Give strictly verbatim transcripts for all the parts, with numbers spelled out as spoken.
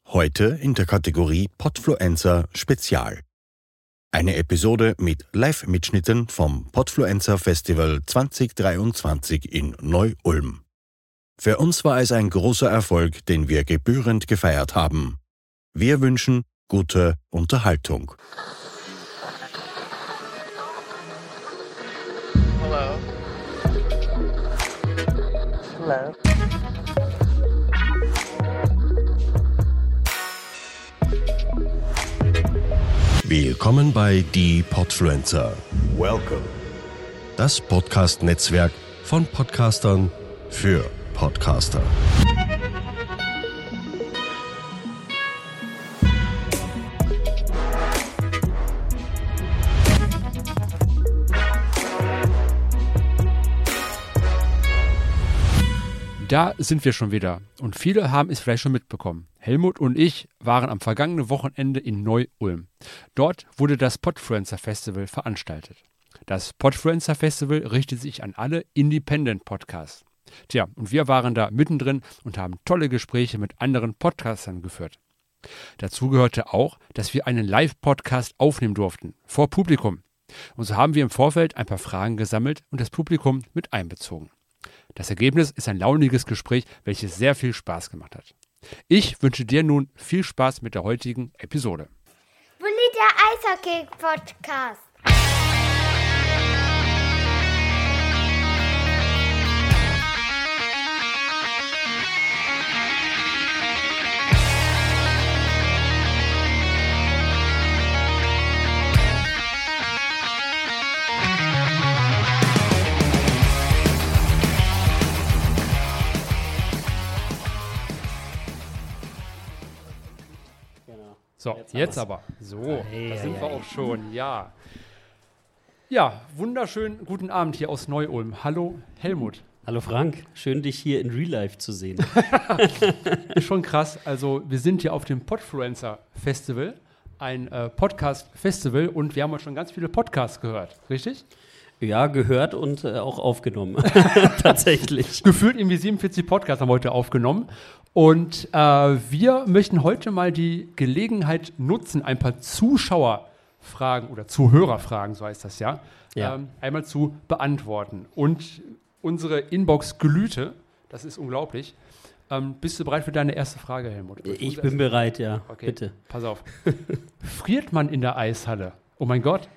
Heute in der Kategorie Podfluencer Spezial. Eine Episode mit Live-Mitschnitten vom Podfluencer Festival zwanzig dreiundzwanzig in Neu-Ulm. Für uns war es ein großer Erfolg, den wir gebührend gefeiert haben. Wir wünschen gute Unterhaltung. Hello. Hello. Willkommen bei Die Podfluencer. Welcome. Das Podcast-Netzwerk von Podcastern für Podcaster. Da sind wir schon wieder und viele haben es vielleicht schon mitbekommen. Helmut und ich waren am vergangenen Wochenende in Neu-Ulm. Dort wurde das Podfluencer Festival veranstaltet. Das Podfluencer Festival richtet sich an alle Independent-Podcasts. Tja, und wir waren da mittendrin und haben tolle Gespräche mit anderen Podcastern geführt. Dazu gehörte auch, dass wir einen Live-Podcast aufnehmen durften, vor Publikum. Und so haben wir im Vorfeld ein paar Fragen gesammelt und das Publikum mit einbezogen. Das Ergebnis ist ein launiges Gespräch, welches sehr viel Spaß gemacht hat. Ich wünsche dir nun viel Spaß mit der heutigen Episode. Bulli, der Eishockey-Podcast. So, jetzt, jetzt aber. So, Hey, da sind hey, wir hey. auch schon, ja. Ja, wunderschönen guten Abend hier aus Neu-Ulm. Hallo Helmut. Hallo Frank, schön dich hier in Real Life zu sehen. Ist schon krass, also wir sind hier auf dem Podfluencer Festival, ein äh, Podcast-Festival und wir haben heute schon ganz viele Podcasts gehört, richtig? Ja, gehört und äh, auch aufgenommen, tatsächlich. Gefühlt irgendwie siebenundvierzig Podcasts haben wir heute aufgenommen und äh, wir möchten heute mal die Gelegenheit nutzen, ein paar Zuschauerfragen oder Zuhörerfragen, so heißt das ja, Ja. ähm, einmal zu beantworten. Und unsere Inbox glühte, das ist unglaublich. Ähm, bist du bereit für deine erste Frage, Helmut? Ich bin bereit, ja, Okay, bitte. pass auf. Friert man in der Eishalle? Oh mein Gott.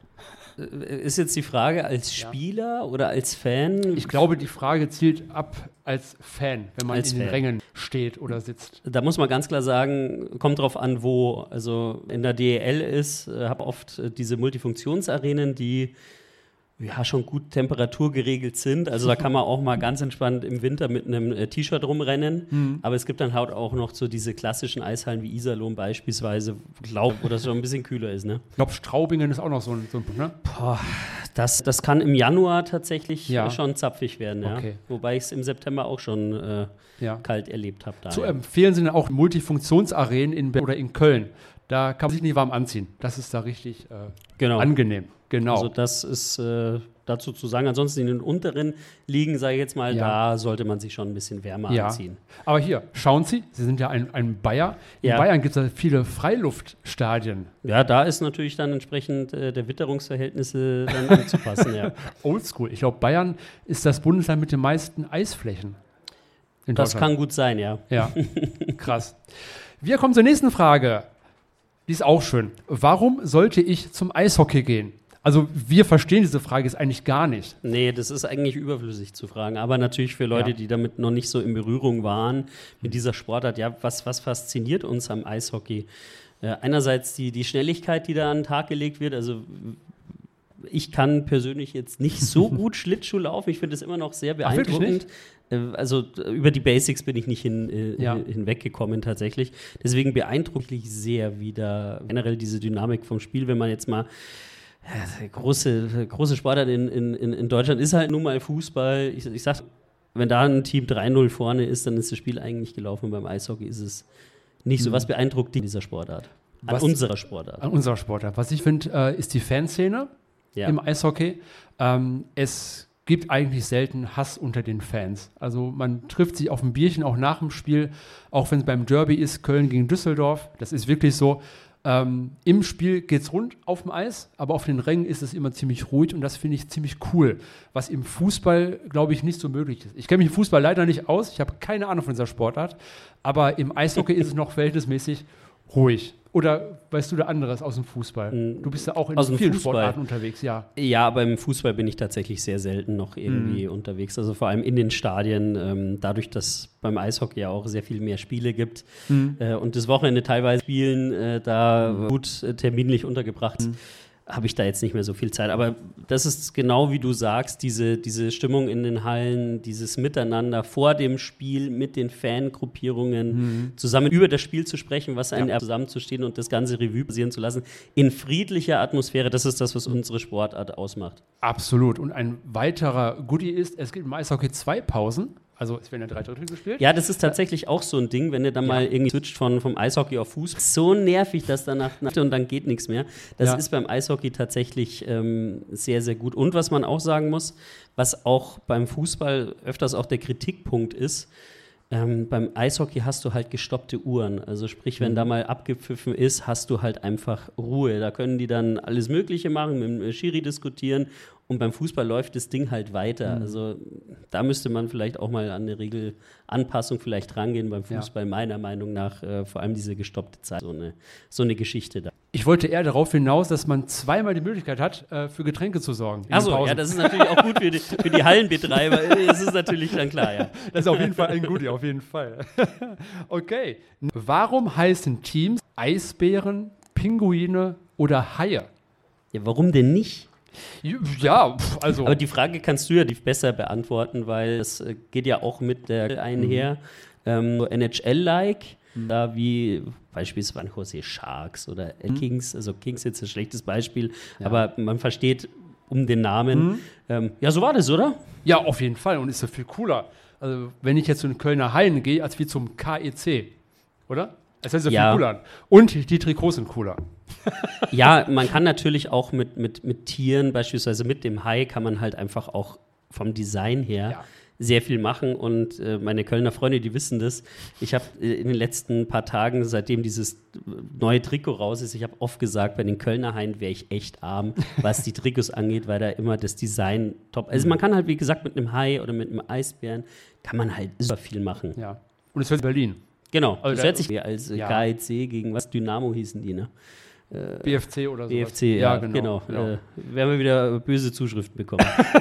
Ist jetzt die Frage als Spieler oder als Fan? Ich glaube, die Frage zielt ab als Fan, wenn man Als in den Fan. Rängen steht oder sitzt. Da muss man ganz klar sagen, kommt drauf an, wo. Also in der D E L ist, äh, habe oft äh, diese Multifunktionsarenen, die ja schon gut temperaturgeregelt sind. Also da kann man auch mal ganz entspannt im Winter mit einem äh, T-Shirt rumrennen. Mhm. Aber es gibt dann halt auch noch so diese klassischen Eishallen wie Iserlohn beispielsweise, glaub, wo das schon ein bisschen kühler ist, ne? Ich glaube, Straubingen ist auch noch so ein, so ein Punkt, ne? Boah, das, das kann im Januar tatsächlich Ja. äh, schon zapfig werden, ja. Okay. Wobei ich es im September auch schon äh, Ja. kalt erlebt habe. Da, Zu ja. empfehlen sind auch Multifunktionsarenen in Berlin oder in Köln. Da kann man sich nicht warm anziehen. Das ist da richtig äh, Genau. angenehm. Genau. Also das ist äh, dazu zu sagen. Ansonsten in den unteren Ligen, sage ich jetzt mal, Ja. da sollte man sich schon ein bisschen wärmer ja. anziehen. Aber hier, schauen Sie, Sie sind ja ein, ein Bayer. In Ja. Bayern gibt es ja viele Freiluftstadien. Ja, da ist natürlich dann entsprechend äh, der Witterungsverhältnisse dann anzupassen, ja. Oldschool. Ich glaube, Bayern ist das Bundesland mit den meisten Eisflächen. In Das Deutschland. kann gut sein, ja. Ja, krass. Wir kommen zur nächsten Frage. Die ist auch schön. Warum sollte ich zum Eishockey gehen? Also wir verstehen diese Frage jetzt eigentlich gar nicht. Nee, das ist eigentlich überflüssig zu fragen. Aber natürlich für Leute, Ja. die damit noch nicht so in Berührung waren mit dieser Sportart, ja, was, was fasziniert uns am Eishockey? Äh, einerseits die, die Schnelligkeit, die da an den Tag gelegt wird. Also ich kann persönlich jetzt nicht so gut Schlittschuh laufen. Ich finde es immer noch sehr Ach, wirklich beeindruckend. Äh, Also äh, über die Basics bin ich nicht hin, äh, Ja. hinweggekommen tatsächlich. Deswegen beeindruckt mich sehr wieder generell diese Dynamik vom Spiel, wenn man jetzt mal ja, große, große Sportart in, in, in Deutschland ist halt nun mal Fußball. Ich, ich sag, wenn da ein Team drei null vorne ist, dann ist das Spiel eigentlich gelaufen. Beim Eishockey ist es nicht so. Was beeindruckt die dieser Sportart? An Was- unserer Sportart. An unserer Sportart. Was ich finde, äh, ist die Fanszene Ja. im Eishockey. Ähm, es gibt eigentlich selten Hass unter den Fans. Also man trifft sich auf ein Bierchen auch nach dem Spiel, auch wenn es beim Derby ist, Köln gegen Düsseldorf. Das ist wirklich so. Ähm, Im Spiel geht's rund auf dem Eis, aber auf den Rängen ist es immer ziemlich ruhig und das finde ich ziemlich cool, was im Fußball, glaube ich, nicht so möglich ist. Ich kenne mich im Fußball leider nicht aus, ich habe keine Ahnung von dieser Sportart, aber im Eishockey ist es noch verhältnismäßig ruhig. Oder weißt du da anderes aus dem Fußball? Du bist ja auch in vielen Fußball. Sportarten unterwegs, ja. Ja, aber im Fußball bin ich tatsächlich sehr selten noch irgendwie mhm. unterwegs. Also vor allem in den Stadien, ähm, dadurch, dass beim Eishockey ja auch sehr viel mehr Spiele gibt mhm. äh, und das Wochenende teilweise spielen, äh, da mhm. gut äh, terminlich untergebracht, mhm. habe ich da jetzt nicht mehr so viel Zeit. Aber das ist genau wie du sagst, diese, diese Stimmung in den Hallen, dieses Miteinander vor dem Spiel mit den Fangruppierungen, mhm. zusammen über das Spiel zu sprechen, was einen ja. zusammenzustehen und das ganze Revue passieren zu lassen, in friedlicher Atmosphäre, das ist das, was unsere Sportart ausmacht. Absolut. Und ein weiterer Goodie ist, es gibt im Eishockey zwei Pausen. Also es werden ja drei Drittel gespielt. Ja, das ist tatsächlich auch so ein Ding, wenn du dann ja. mal irgendwie switcht von, vom Eishockey auf Fußball. So nervig, dass danach und dann geht nichts mehr. Das ja. ist beim Eishockey tatsächlich ähm, sehr, sehr gut. Und was man auch sagen muss, was auch beim Fußball öfters auch der Kritikpunkt ist, ähm, beim Eishockey hast du halt gestoppte Uhren. Also sprich, wenn mhm. da mal abgepfiffen ist, hast du halt einfach Ruhe. Da können die dann alles Mögliche machen, mit dem Schiri diskutieren. Und beim Fußball läuft das Ding halt weiter. Mhm. Also da müsste man vielleicht auch mal an eine Regelanpassung vielleicht rangehen beim Fußball, ja. meiner Meinung nach. Äh, vor allem diese gestoppte Zeit, so eine, so eine Geschichte da. Ich wollte eher darauf hinaus, dass man zweimal die Möglichkeit hat, äh, für Getränke zu sorgen. Achso, ja, das ist natürlich auch gut für die, für die Hallenbetreiber. Das ist natürlich dann klar, ja. Das ist auf jeden Fall ein Goodie, auf jeden Fall. Okay. Warum heißen Teams Eisbären, Pinguine oder Haie? Ja, warum denn nicht? Ja, also. Aber die Frage kannst du ja besser beantworten, weil es äh, geht ja auch mit der einher. Mhm. Ähm, so N H L-like, mhm. da wie beispielsweise Jose Sharks oder mhm. Kings, also Kings ist jetzt ein schlechtes Beispiel, ja. aber man versteht um den Namen. Mhm. Ähm, ja, so war das, oder? Ja, auf jeden Fall und ist ja viel cooler. Also, wenn ich jetzt zu den Kölner Haien gehe, als wie zum K E C, oder? Das heißt ja viel ja. cooler an. Und die Trikots sind cooler. Ja, man kann natürlich auch mit, mit, mit Tieren, beispielsweise mit dem Hai, kann man halt einfach auch vom Design her ja. sehr viel machen. Und äh, meine Kölner Freunde, die wissen das. Ich habe äh, in den letzten paar Tagen, seitdem dieses neue Trikot raus ist, ich habe oft gesagt, bei den Kölner Haien wäre ich echt arm, was die Trikots angeht, weil da immer das Design top. Also man kann halt, wie gesagt, mit einem Hai oder mit einem Eisbären, kann man halt super viel machen. Ja. Und es wird Berlin. Genau, also das hört sich als ja. K E C gegen was? Dynamo hießen die, ne? Äh, B F C oder so. B F C, ja, ja genau. genau. genau. Äh, werden wir wieder böse Zuschriften bekommen.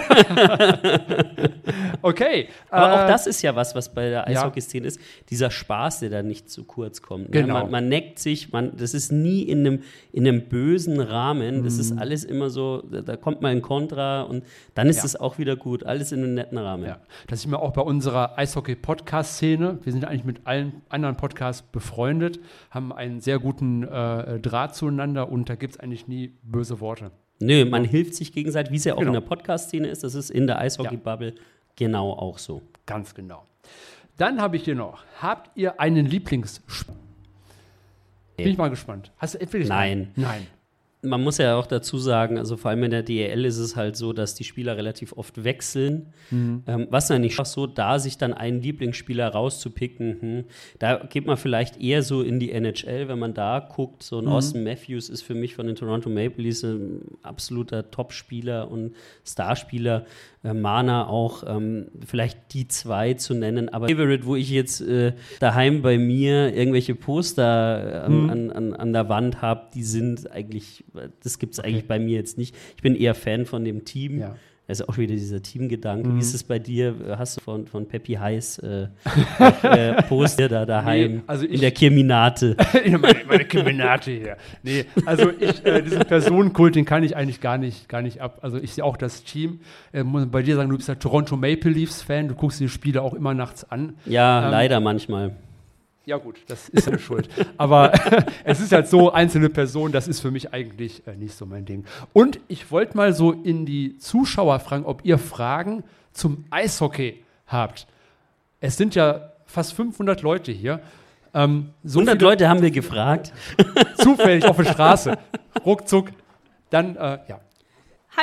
Okay. Aber äh, auch das ist ja was, was bei der Eishockey-Szene ist. Dieser Spaß, der da nicht zu kurz kommt. Ne? Genau. Man, man neckt sich, man, das ist nie in einem, in einem bösen Rahmen. Das mm. ist alles immer so, da, da kommt mal ein Kontra und dann ist es ja. auch wieder gut. Alles in einem netten Rahmen. Ja. Das ist mir auch bei unserer Eishockey-Podcast-Szene. Wir sind eigentlich mit allen anderen Podcasts befreundet, haben einen sehr guten äh, Draht zueinander und da gibt es eigentlich nie böse Worte. Nö, man hilft sich gegenseitig, wie es ja auch genau. in der Podcast-Szene ist. Das ist in der Eishockey-Bubble ja. genau auch so. Ganz genau. Dann habe ich hier noch, habt ihr einen Lieblingsspiel? Bin ich mal gespannt. Hast du etwas? Nein. Nein. Man muss ja auch dazu sagen, also vor allem in der D E L ist es halt so, dass die Spieler relativ oft wechseln. Mhm. Ähm, was ja nicht so, da sich dann einen Lieblingsspieler rauszupicken, hm, da geht man vielleicht eher so in die N H L, wenn man da guckt. So ein mhm. Austin Matthews ist für mich von den Toronto Maple Leafs ein absoluter Topspieler und Starspieler. Äh, Mana auch, ähm, vielleicht die zwei zu nennen. Aber Favorite, wo ich jetzt äh, daheim bei mir irgendwelche Poster äh, mhm. an, an, an der Wand habe, die sind eigentlich, das gibt es okay. eigentlich bei mir jetzt nicht. Ich bin eher Fan von dem Team. Ja. Also auch wieder dieser Teamgedanke. Mhm. Wie ist es bei dir? Hast du von, von Peppy Heiß äh, äh, Poster da daheim nee, also ich, in der Keminate? meine, meine Keminate hier. Nee, also ich, äh, diesen Personenkult, den kann ich eigentlich gar nicht, gar nicht ab. Also ich sehe auch das Team. Äh, muss bei dir sagen, du bist ja Toronto Maple Leafs Fan. Du guckst die Spiele auch immer nachts an. Ja, ähm, leider manchmal. Ja gut, das ist eine Schuld. Aber es ist halt so, einzelne Personen, das ist für mich eigentlich äh, nicht so mein Ding. Und ich wollte mal so in die Zuschauer fragen, ob ihr Fragen zum Eishockey habt. Es sind ja fast fünfhundert Leute hier. Ähm, so hundert Leute haben wir gefragt. Zufällig auf der Straße. Ruckzuck. Dann, äh, ja. Hi.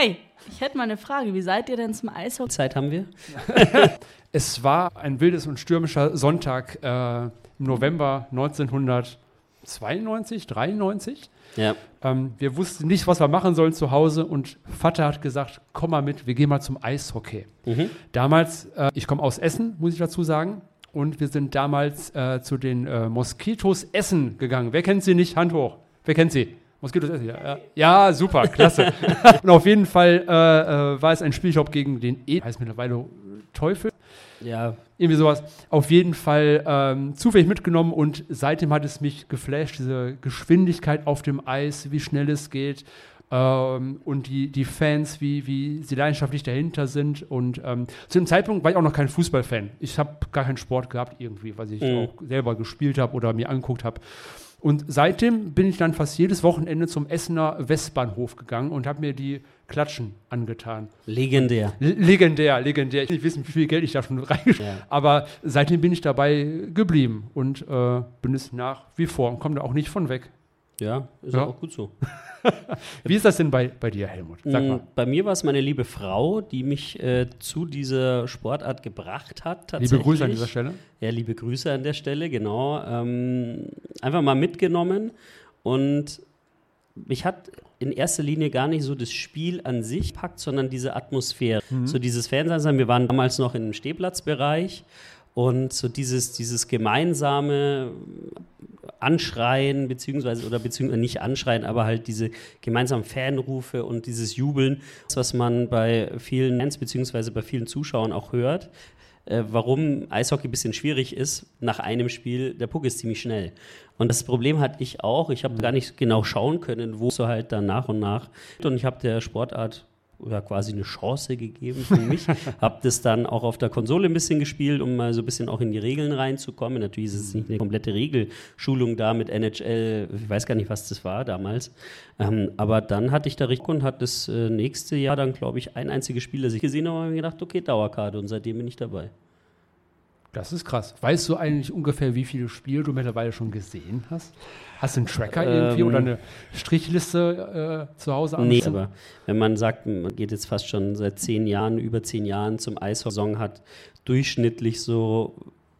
Ich hätte mal eine Frage. Wie seid ihr denn zum Eishockey? Zeit haben wir? Es war ein wildes und stürmischer Sonntag äh, im November neunzehnhundertzweiundneunzig, dreiundneunzig. Ja. Ähm, wir wussten nicht, was wir machen sollen zu Hause und Vater hat gesagt, komm mal mit, wir gehen mal zum Eishockey. Mhm. Damals, äh, ich komme aus Essen, muss ich dazu sagen, und wir sind damals äh, zu den äh, Moskitos Essen gegangen. Wer kennt sie nicht? Hand hoch. Wer kennt sie? Moskitos Essen, ja. Ja, ja, super, klasse. Und auf jeden Fall äh, äh, war es ein Spiel, ich glaube, gegen den E, heißt mittlerweile Teufel. Ja. Irgendwie sowas. Auf jeden Fall ähm, zufällig mitgenommen und seitdem hat es mich geflasht, diese Geschwindigkeit auf dem Eis, wie schnell es geht ähm, und die, die Fans, wie, wie sie leidenschaftlich dahinter sind. Und ähm, zu dem Zeitpunkt war ich auch noch kein Fußballfan. Ich habe gar keinen Sport gehabt irgendwie, was ich Mhm. auch selber gespielt habe oder mir angeguckt habe. Und seitdem bin ich dann fast jedes Wochenende zum Essener Westbahnhof gegangen und habe mir die Klatschen angetan. Legendär. L- legendär, legendär. Ich will nicht wissen, wie viel Geld ich da schon reingeschrieben habe. Ja. Aber seitdem bin ich dabei geblieben und äh, bin es nach wie vor und komme da auch nicht von weg. Ja, ist Ja. auch gut so. Wie ist das denn bei, bei dir, Helmut? Sag mal. Mm, Bei mir war es meine liebe Frau, die mich äh, zu dieser Sportart gebracht hat. Liebe Tatsächlich. Grüße an dieser Stelle. Ja, liebe Grüße an der Stelle, genau. Ähm, einfach mal mitgenommen und mich hat in erster Linie gar nicht so das Spiel an sich gepackt, sondern diese Atmosphäre. So dieses Fansein, wir waren damals noch im Stehplatzbereich und so dieses, dieses gemeinsame Anschreien, beziehungsweise, oder beziehungsweise nicht Anschreien, aber halt diese gemeinsamen Fanrufe und dieses Jubeln, das, was man bei vielen Fans, beziehungsweise bei vielen Zuschauern auch hört. Äh, warum Eishockey ein bisschen schwierig ist, nach einem Spiel, der Puck ist ziemlich schnell. Und das Problem hatte ich auch, ich habe gar nicht genau schauen können, wo so halt dann nach und nach. Und ich habe der Sportart ja, quasi eine Chance gegeben für mich. Habe das dann auch auf der Konsole ein bisschen gespielt, um mal so ein bisschen auch in die Regeln reinzukommen. Natürlich ist es nicht eine komplette Regelschulung da mit N H L, ich weiß gar nicht, was das war damals. Ähm, aber dann hatte ich da richtig und hatte das äh, nächste Jahr dann, glaube ich, ein einziges Spiel, das ich gesehen habe, und habe mir gedacht, okay, Dauerkarte, und seitdem bin ich dabei. Das ist krass. Weißt du eigentlich ungefähr, wie viele Spiele du mittlerweile schon gesehen hast? Hast du einen Tracker irgendwie Ähm, oder eine Strichliste äh, zu Hause? Nee, angefangen? aber wenn man sagt, man geht jetzt fast schon seit zehn Jahren, über zehn Jahren zum Eishockey, hat durchschnittlich so,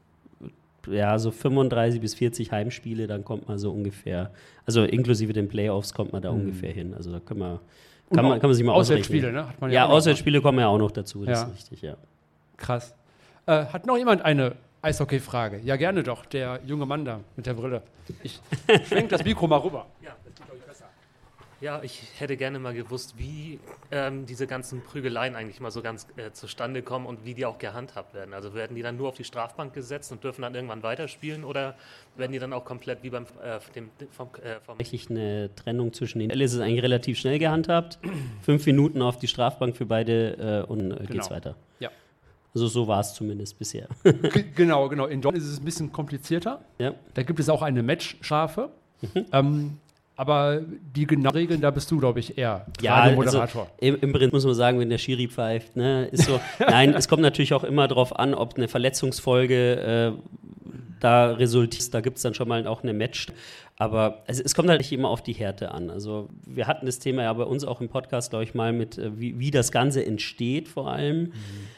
ja, so fünfunddreißig bis vierzig Heimspiele, dann kommt man so ungefähr, also inklusive den Playoffs kommt man da Mhm. ungefähr hin. Also da kann man, Und kann man, kann man sich mal Auswärtsspiele, ausrechnen. ne? Hat man Ja, auch noch. Auswärtsspiele kommen ja auch noch dazu, das Ja. ist richtig, ja. Krass. Äh, hat noch jemand eine Eishockey-Frage? Ja, gerne doch. Der junge Mann da mit der Brille. Ich schwenk das Mikro mal rüber. Ja, das geht, glaube ich, besser. Ja, ich hätte gerne mal gewusst, wie ähm, diese ganzen Prügeleien eigentlich mal so ganz äh, zustande kommen und wie die auch gehandhabt werden. Also werden die dann nur auf die Strafbank gesetzt und dürfen dann irgendwann weiterspielen oder werden die dann auch komplett wie beim äh, dem, vom, äh, vom Tatsächlich eine Trennung zwischen den. Ist es eigentlich relativ schnell gehandhabt. Fünf Minuten auf die Strafbank für beide äh, und äh, geht's weiter. Ja. Also so war es zumindest bisher. G- Genau, genau. In Deutschland ist es ein bisschen komplizierter. Ja. Da gibt es auch eine Matchstrafe. Ähm, aber die genauen Regeln, da bist du, glaube ich, eher Ja, also Radiomoderator. im, im Prinzip muss man sagen, wenn der Schiri pfeift, ne, ist so. Nein, es kommt natürlich auch immer darauf an, ob eine Verletzungsfolge äh, da resultiert. Da gibt es dann schon mal auch eine Match. Aber es, es kommt halt nicht immer auf die Härte an. Also wir hatten das Thema ja bei uns auch im Podcast, glaube ich, mal mit, äh, wie, wie das Ganze entsteht vor allem. Mhm.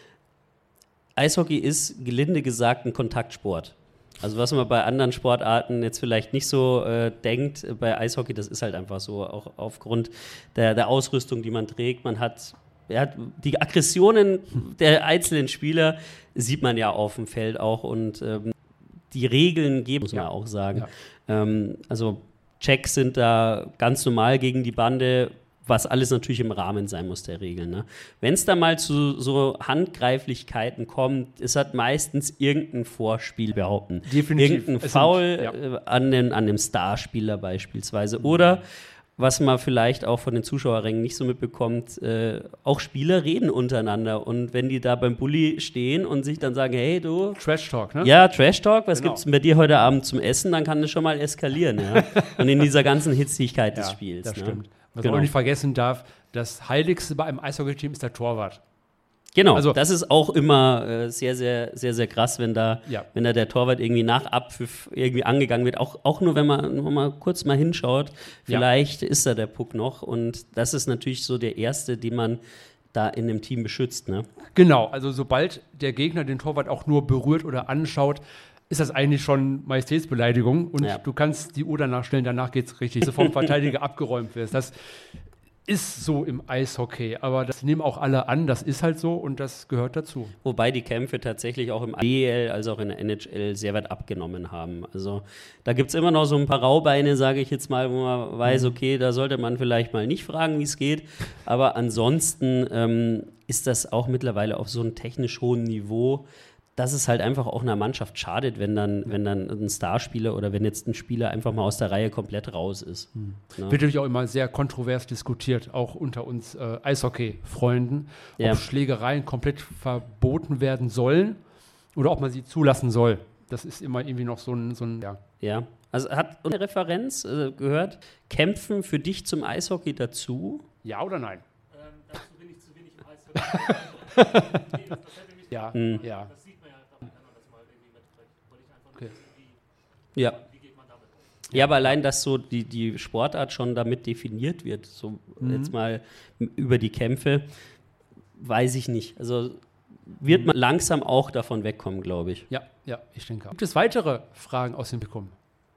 Eishockey ist, gelinde gesagt, ein Kontaktsport. Also was man bei anderen Sportarten jetzt vielleicht nicht so äh, denkt, bei Eishockey, das ist halt einfach so, auch aufgrund der, der Ausrüstung, die man trägt. Man hat, ja, die Aggressionen der einzelnen Spieler sieht man ja auf dem Feld auch und ähm, die Regeln geben, muss man Ja. auch sagen. Ja. Ähm, also Checks sind da ganz normal gegen die Bande, was alles natürlich im Rahmen sein muss der Regeln. Ne? Wenn es da mal zu so Handgreiflichkeiten kommt, ist halt meistens irgendein Vorspiel behaupten. Definitiv. Irgendein Es Foul sind- ja. äh, an, den, an dem Starspieler beispielsweise. Oder, was man vielleicht auch von den Zuschauerrängen nicht so mitbekommt, äh, auch Spieler reden untereinander. Und wenn die da beim Bulli stehen und sich dann sagen, hey du, Trash Talk, ne? ja, Trash Talk, was Genau. gibt's denn bei dir heute Abend zum Essen? Dann kann das schon mal eskalieren, ja. Und in dieser ganzen Hitzigkeit des Ja, Spiels. das ne? stimmt. Was Genau. man auch nicht vergessen darf, das Heiligste bei einem Eishockey-Team ist der Torwart. Genau, Also- das ist auch immer äh, sehr, sehr, sehr, sehr krass, wenn da, Ja. wenn da der Torwart irgendwie nach Abpfiff irgendwie angegangen wird. Auch, auch nur, wenn man nur mal kurz mal hinschaut, vielleicht ist da der Puck noch. Und das ist natürlich so der erste, den man da in einem Team beschützt, ne? Genau, also sobald der Gegner den Torwart auch nur berührt oder anschaut, ist das eigentlich schon Majestätsbeleidigung und Ja. du kannst die Uhr danach stellen, danach geht's richtig, dass du vom Verteidiger abgeräumt wirst. Das ist so im Eishockey, aber das nehmen auch alle an, das ist halt so und das gehört dazu. Wobei die Kämpfe tatsächlich auch im D E L als auch in der N H L sehr weit abgenommen haben. Also da gibt es immer noch so ein paar Raubeine, sage ich jetzt mal, wo man weiß, okay, da sollte man vielleicht mal nicht fragen, wie es geht. Aber ansonsten ähm, ist das auch mittlerweile auf so einem technisch hohen Niveau, dass es halt einfach auch einer Mannschaft schadet, wenn dann, wenn dann ein Starspieler oder wenn jetzt ein Spieler einfach mal aus der Reihe komplett raus ist. Mhm. Ja. Wird natürlich auch immer sehr kontrovers diskutiert, auch unter uns äh, Eishockey-Freunden, Ja. ob Schlägereien komplett verboten werden sollen oder ob man sie zulassen soll. Das ist immer irgendwie noch so ein, so ein ja. Ja, also hat eine Referenz äh, gehört, Kämpfen für dich zum Eishockey dazu? Ja oder nein? Ähm, dazu bin ich zu wenig im Eishockey. Nee, das, das hätte mich Ja, Mhm. ja. Das sieht man ja, wenn man das mal irgendwie mitkriegt. Wollte ich einfach nur Okay. wissen, wie, Ja. wie geht man damit um. Ja, aber allein, dass so die, die Sportart schon damit definiert wird, so jetzt mal m- über die Kämpfe, weiß ich nicht. Also wird man langsam auch davon wegkommen, glaube ich. Ja, ja, ich denke auch. Gibt es weitere Fragen aus dem Publikum?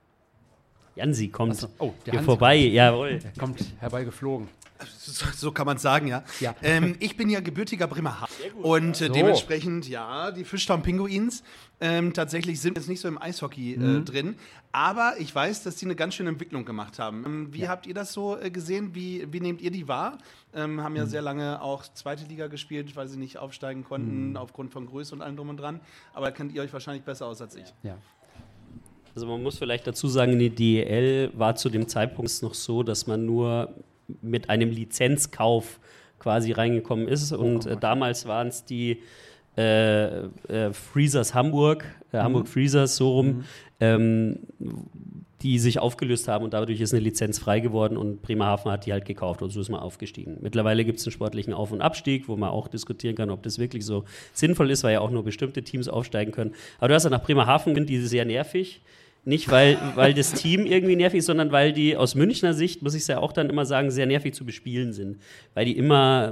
Jansi kommt Achso, oh, der hier Hansi vorbei, jawohl. Der kommt herbeigeflogen. So, so kann man es sagen, ja. Ja. Ähm, ich bin ja gebürtiger Bremerhaven. Und äh, So. dementsprechend, ja, die Fischtown Pinguins ähm, tatsächlich sind jetzt nicht so im Eishockey äh, drin. Aber ich weiß, dass die eine ganz schöne Entwicklung gemacht haben. Ähm, wie habt ihr das so äh, gesehen? Wie, wie nehmt ihr die wahr? Ähm, haben ja sehr lange auch zweite Liga gespielt, weil sie nicht aufsteigen konnten, aufgrund von Größe und allem drum und dran. Aber da kennt ihr euch wahrscheinlich besser aus als ich. Ja. Also man muss vielleicht dazu sagen, die D E L war zu dem Zeitpunkt noch so, dass man nur mit einem Lizenzkauf quasi reingekommen ist. Und äh, damals waren es die äh, äh, Freezers Hamburg, äh, Hamburg Freezers, so rum, ähm, die sich aufgelöst haben und dadurch ist eine Lizenz frei geworden und Bremerhaven hat die halt gekauft und so ist man aufgestiegen. Mittlerweile gibt es einen sportlichen Auf- und Abstieg, wo man auch diskutieren kann, ob das wirklich so sinnvoll ist, weil ja auch nur bestimmte Teams aufsteigen können. Aber du hast ja nach Bremerhaven, die ist sehr nervig. Nicht, weil, weil das Team irgendwie nervig ist, sondern weil die aus Münchner Sicht, muss ich es ja auch dann immer sagen, sehr nervig zu bespielen sind. Weil die immer,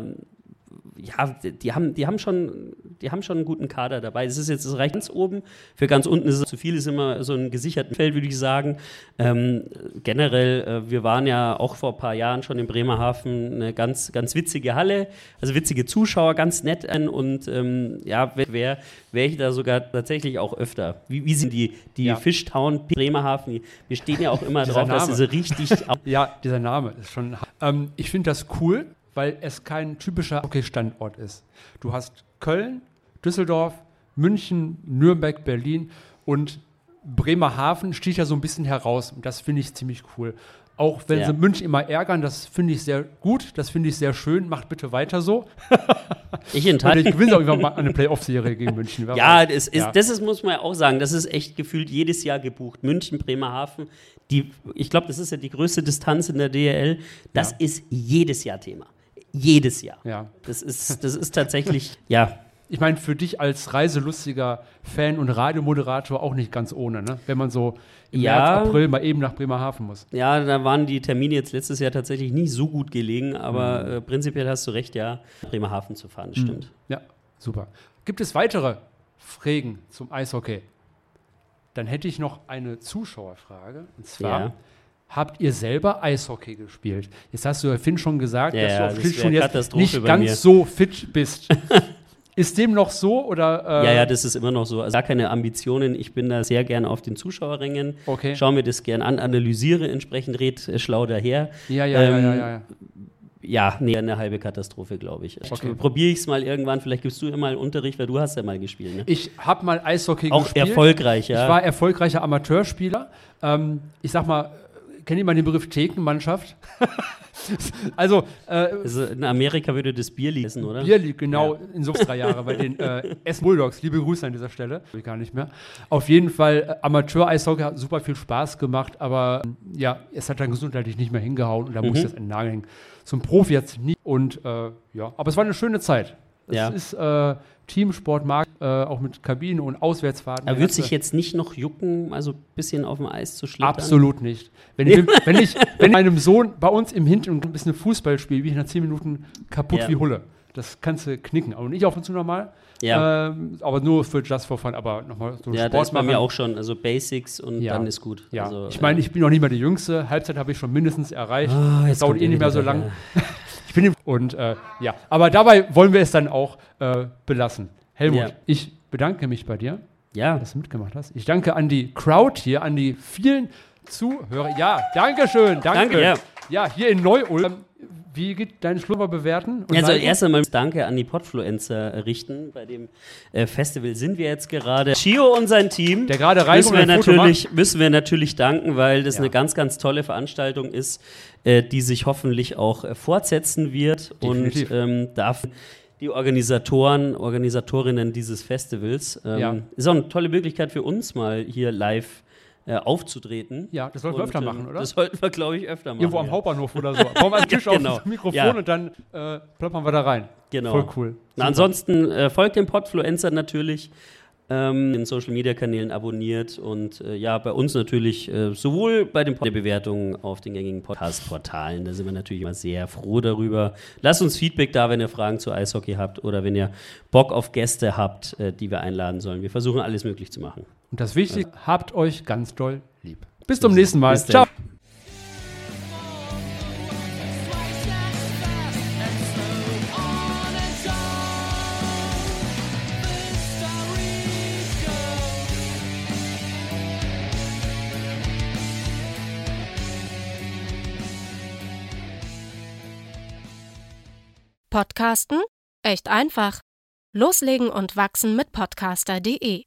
ja, die haben, die haben schon, die haben schon einen guten Kader dabei. Es ist jetzt, es reicht ganz oben, für ganz unten ist es zu viel, ist immer so ein gesichertes Feld, würde ich sagen. Ähm, generell, äh, wir waren ja auch vor ein paar Jahren schon in Bremerhaven eine ganz, ganz witzige Halle, also witzige Zuschauer, ganz nett an und ähm, ja, wäre wär ich da sogar tatsächlich auch öfter. Wie, wie sind die, die Ja. Fishtown, Bremerhaven, die, wir stehen ja auch immer Dieser drauf, dass Name. sie so richtig Ja, dieser Name ist schon. Ähm, ich finde das cool, weil es kein typischer Hockey-Standort ist. Du hast Köln, Düsseldorf, München, Nürnberg, Berlin und Bremerhaven sticht ja so ein bisschen heraus. Und das finde ich ziemlich cool. Auch wenn Ja. sie München immer ärgern, das finde ich sehr gut, das finde ich sehr schön. Macht bitte weiter so. Ich Und enthalte ich gewinne auch irgendwann mal eine Playoff-Serie gegen München. wer Ja, weiß. das, ist, Ja. das ist, muss man ja auch sagen, das ist echt gefühlt jedes Jahr gebucht. München, Bremerhaven, die, ich glaube, das ist ja die größte Distanz in der D E L. Das Ja. ist jedes Jahr Thema. Jedes Jahr. Ja. Das ist, das ist tatsächlich, ja, Ich meine, für dich als reiselustiger Fan und Radiomoderator auch nicht ganz ohne, ne? Wenn man so im Ja. März, April mal eben nach Bremerhaven muss. ja, da waren die Termine jetzt letztes Jahr tatsächlich nicht so gut gelegen, aber Mhm. äh, prinzipiell hast du recht, ja, Bremerhaven zu fahren, das stimmt. Ja, super. Gibt es weitere Fragen zum Eishockey? Dann hätte ich noch eine Zuschauerfrage. Und zwar, Ja. habt ihr selber Eishockey gespielt? Jetzt hast du ja Finn schon gesagt, Ja, dass ja, du auf das Twitch wär schon jetzt Katastrophe nicht bei ganz mir. so fit bist. Ist dem noch so? Oder, äh, Ja, ja, das ist immer noch so. Also gar keine Ambitionen. Ich bin da sehr gern auf den Zuschauerrängen. Okay. Schau mir das gern an, analysiere entsprechend, red äh, schlau daher. Ja, ja, ja, Ähm, ja, ja, ja. Ja, nee, eine halbe Katastrophe, glaube ich. Okay. Probiere ich es mal irgendwann. Vielleicht gibst du ja mal Unterricht, weil du hast ja mal gespielt. Ne? Ich habe mal Eishockey Auch gespielt. erfolgreich, ja. Ich war erfolgreicher Amateurspieler. Ähm, ich sag mal, kennt ihr mal den Begriff Thekenmannschaft? also, äh, Also in Amerika würde das Bier lesen, oder? Bierliga, genau, Ja. in Subs drei Jahre bei den äh, Essen Bulldogs. Liebe Grüße an dieser Stelle. Will ich gar nicht mehr. Auf jeden Fall, äh, Amateur-Eishockey hat super viel Spaß gemacht, aber ähm, ja, es hat dann gesundheitlich nicht mehr hingehauen und da Mhm. musste es an den Nagel hängen. Zum Profi jetzt nie. Und äh, ja, aber es war eine schöne Zeit. Es Ja. ist äh, Teamsport, mag, äh, auch mit Kabine und Auswärtsfahrten. Aber würde sich jetzt nicht noch jucken, also ein bisschen auf dem Eis zu schlittern? Absolut nicht. Wenn ich, wenn ich wenn meinem Sohn bei uns im Hintergrund ein bisschen Fußball spiele, wie ich nach zehn Minuten kaputt Ja. wie Hulle. das kannst du knicken. Und ich ab und zu nochmal. Ja. Ähm, aber nur für Just for Fun, aber nochmal so Ja, Sport das ist bei machen. mir auch schon, also Basics und Ja. dann ist gut. Ja, Also, ich meine, äh, ich bin noch nicht mal der Jüngste. Halbzeit habe ich schon mindestens erreicht. Ah, das jetzt dauert kommt eh er nicht mehr wieder so lang. daher. Ich bin im, und äh, ja, aber dabei wollen wir es dann auch äh, belassen. Helmut, Ja. ich bedanke mich bei dir, Ja, dass du mitgemacht hast. Ich danke an die Crowd hier, an die vielen Zuhörer. Ja, danke schön, danke. Danke, ja. Ja, hier in Neu-Ulm. Wie geht dein Schlummer bewerten? Und also liken? erst einmal Danke an die Podfluencer richten. Bei dem äh, Festival sind wir jetzt gerade. Chio und sein Team. Der gerade rein müssen wir, und ein Foto natürlich, müssen wir natürlich danken, weil das Ja. eine ganz, ganz tolle Veranstaltung ist, äh, die sich hoffentlich auch äh, fortsetzen wird. Definitiv. Und ähm, darf die Organisatoren, Organisatorinnen dieses Festivals. Ähm, Ja. Ist auch eine tolle Möglichkeit für uns, mal hier live äh, aufzutreten. Ja, das sollten wir Und, öfter ähm, machen, oder? Das sollten wir, glaube ich, öfter machen. Irgendwo am ja. Hauptbahnhof oder so. Bauen wir einen Tisch Ja, genau. auf das Mikrofon Ja. und dann äh, plappern wir da rein. Genau. Voll cool. Na, ansonsten äh, folgt dem Podfluencer natürlich, ähm, in Social Media Kanälen abonniert und äh, ja, bei uns natürlich äh, sowohl bei den Pod- Bewertungen auf den gängigen Podcast-Portalen, da sind wir natürlich immer sehr froh darüber. Lasst uns Feedback da, wenn ihr Fragen zu Eishockey habt oder wenn ihr Bock auf Gäste habt, äh, die wir einladen sollen. Wir versuchen alles möglich zu machen. Und das Wichtigste, habt euch ganz doll lieb. Bis zum nächsten Mal. Bis dann. Ciao. Podcasten? Echt einfach. Loslegen und wachsen mit podcaster punkt de